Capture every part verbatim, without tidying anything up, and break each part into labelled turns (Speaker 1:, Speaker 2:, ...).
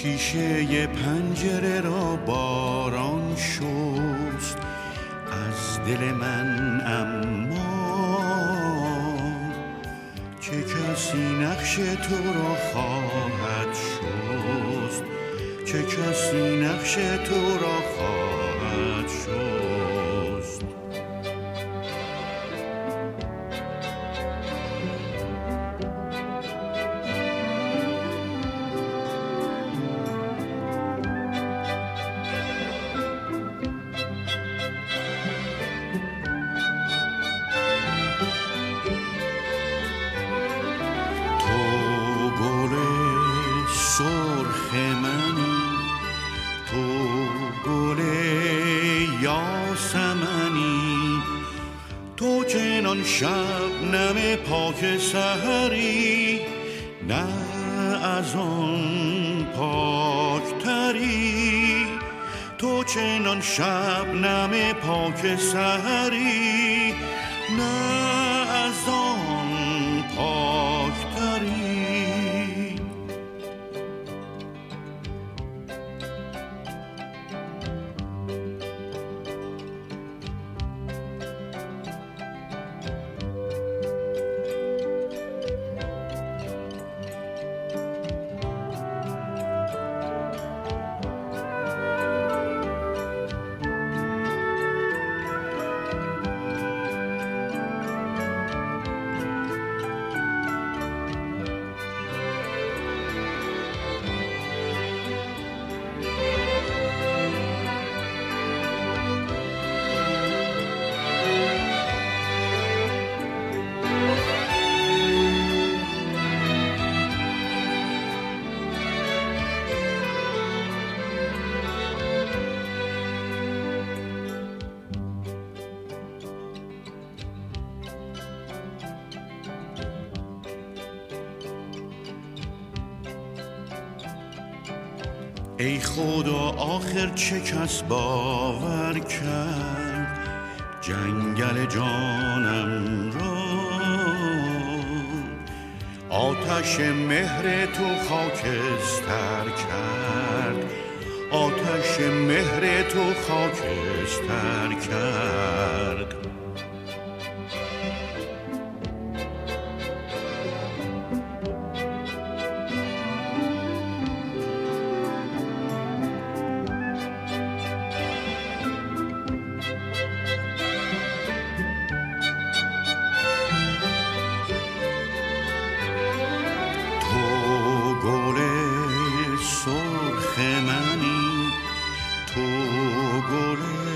Speaker 1: شیشه پنجره را باران شست از دل من، اما چه کسی نقش تو را خواهد شست، چه کسی نقش تو را خواهد شست. سرخ منی، تو گل یاسمنی، تو چنان شبنم پاک سحری، نه از آن پاکتری. تو چنان شبنم پاک سحری، نه از آن پاکتری. ای خدا آخر چه کس باور کرد جنگل جانم را؟ آتش مهر تو خاکستر کرد، آتش مهر تو خاکستر کرد. سرخ منی، تو گل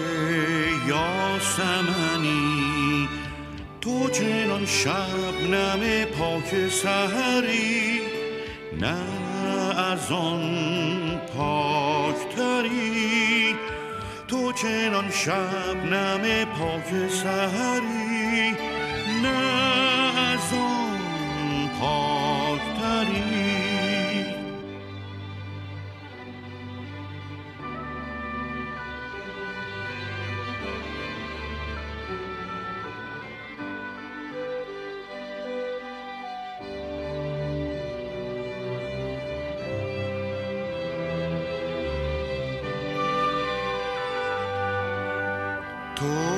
Speaker 1: یاسمنی، تو چنان شبنم پاک سحری، نه از آن پاکتری. تو چنان شبنم پاک سحری، نه از آن پاکتری. تو